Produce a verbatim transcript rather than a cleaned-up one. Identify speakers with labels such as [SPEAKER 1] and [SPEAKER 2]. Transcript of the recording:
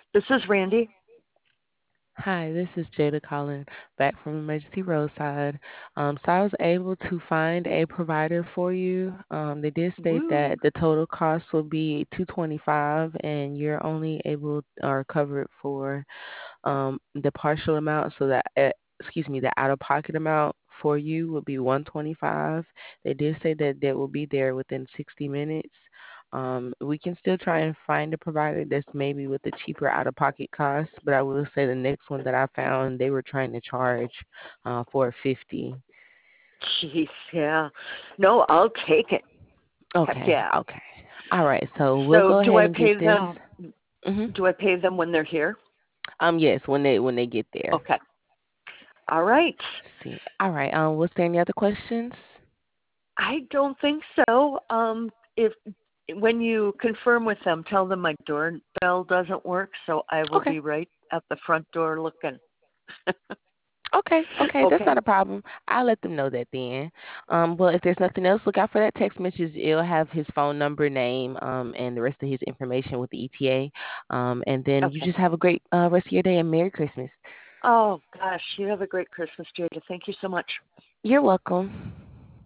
[SPEAKER 1] This is Randy.
[SPEAKER 2] Hi, this is Jada calling back from Emergency Roadside. Um, so I was able to find a provider for you. Um, they did state
[SPEAKER 1] Woo.
[SPEAKER 2] that the total cost will be two twenty-five, and you're only able or covered for um, the partial amount, so that uh, excuse me, the out-of-pocket amount for you would be one twenty-five. They did say that they will be there within sixty minutes. Um, we can still try and find a provider that's maybe with a cheaper out-of-pocket cost, but I will say the next one that I found, they were trying to charge uh, for fifty.
[SPEAKER 1] Jeez, yeah. No, I'll take it. Heck
[SPEAKER 2] Okay,
[SPEAKER 1] yeah.
[SPEAKER 2] okay. All right, so we'll
[SPEAKER 1] So
[SPEAKER 2] go
[SPEAKER 1] do
[SPEAKER 2] ahead
[SPEAKER 1] I
[SPEAKER 2] and get
[SPEAKER 1] pay
[SPEAKER 2] this.
[SPEAKER 1] them
[SPEAKER 2] hmm
[SPEAKER 1] do I pay them when they're here?
[SPEAKER 2] Um, yes, when they when they get there.
[SPEAKER 1] Okay. All right.
[SPEAKER 2] See. All right. Um, was there any other questions?
[SPEAKER 1] I don't think so. Um if when you confirm with them, tell them my doorbell doesn't work, so I will
[SPEAKER 2] Okay.
[SPEAKER 1] be right at the front door looking.
[SPEAKER 2] Okay, okay, that's
[SPEAKER 1] Okay.
[SPEAKER 2] not a problem. I'll let them know that then. Um, well, if there's nothing else, look out for that text message. It'll have his phone number, name, um, and the rest of his information with the E T A. Um, and then you
[SPEAKER 1] Okay.
[SPEAKER 2] just have a great uh, rest of your day and Merry Christmas.
[SPEAKER 1] Oh gosh, you have a great Christmas, Jada. Thank you so much.
[SPEAKER 2] You're welcome.